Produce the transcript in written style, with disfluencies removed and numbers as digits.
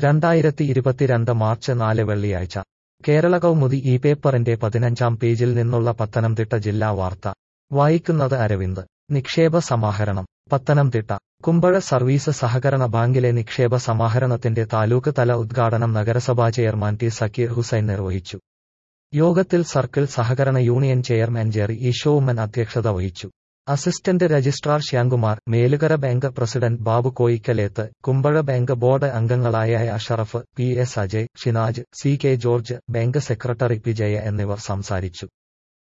2022 March 4 വെള്ളിയാഴ്ച കേരള കൗമുദി ഈ പേപ്പറിന്റെ 15-ാം പേജിൽ നിന്നുള്ള പത്തനംതിട്ട ജില്ലാ വാർത്ത വായിക്കുന്നത് അരവിന്ദ്. നിക്ഷേപ സമാഹരണം പത്തനംതിട്ട. കുമ്പഴ സർവീസ് സഹകരണ ബാങ്കിലെ നിക്ഷേപ സമാഹരണത്തിന്റെ താലൂക്ക് തല ഉദ്ഘാടനം നഗരസഭാ ചെയർമാൻ ടി സക്കീർ ഹുസൈൻ നിർവഹിച്ചു. യോഗത്തിൽ സർക്കിൾ സഹകരണ യൂണിയൻ ചെയർമാൻ ജെറി ഈശോവുമ്മൻ അധ്യക്ഷത വഹിച്ചു. Assistant registrar Shyamkumar, Melukara bank president Babu Koickalethu, Kumbazha bank board അംഗങ്ങളായ Asharaf, P S Ajay, Shinaj, C K George, bank secretary P Jaya എന്നിവർ സംസാരിച്ചു.